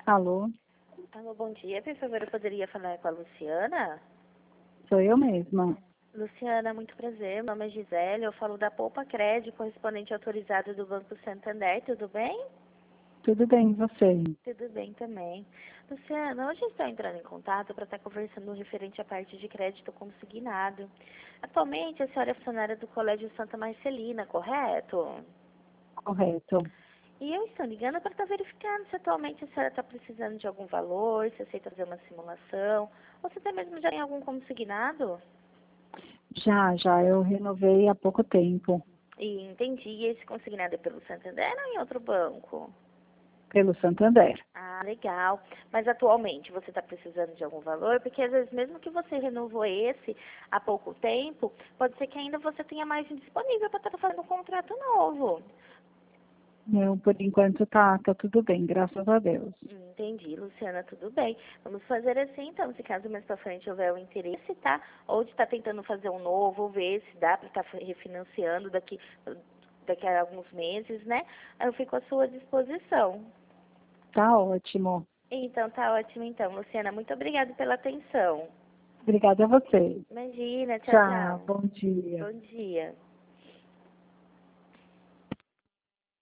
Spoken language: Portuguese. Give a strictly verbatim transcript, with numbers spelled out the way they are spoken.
Alô, Alô, bom dia. Por favor, eu poderia falar com a Luciana? sou eu mesma. Luciana, muito prazer. Meu nome é Gisele. Eu falo da Poupa Crédito, correspondente autorizado do Banco Santander. Tudo bem? Tudo bem, e você? Tudo bem também. Luciana, hoje estou entrando em contato para estar conversando referente à parte de crédito consignado. Atualmente, a senhora é funcionária do Colégio Santa Marcelina, correto? Correto. E eu estou ligando para estar verificando se atualmente a senhora está precisando de algum valor, se aceita fazer uma simulação, ou se até mesmo já tem algum consignado. Já, já, eu renovei há pouco tempo E entendi, e esse consignado é pelo Santander ou em outro banco? pelo Santander. Ah, legal. Mas atualmente você está precisando de algum valor? Porque às vezes mesmo que você renovou esse há pouco tempo, pode ser que ainda você tenha mais disponível para estar fazendo um contrato novo. Não, por enquanto tá, tá tudo bem, graças a Deus. Entendi, Luciana, tudo bem. Vamos fazer assim, então, se caso mais pra frente houver o interesse, tá? Ou de estar tentando fazer um novo, ou ver se dá para estar refinanciando daqui, daqui a alguns meses, né? Aí eu fico à sua disposição. Tá ótimo. Então, tá ótimo, então. Luciana, muito obrigada pela atenção. Obrigada a você. Imagina, tchau, Tchau, tchau. bom dia. Bom dia.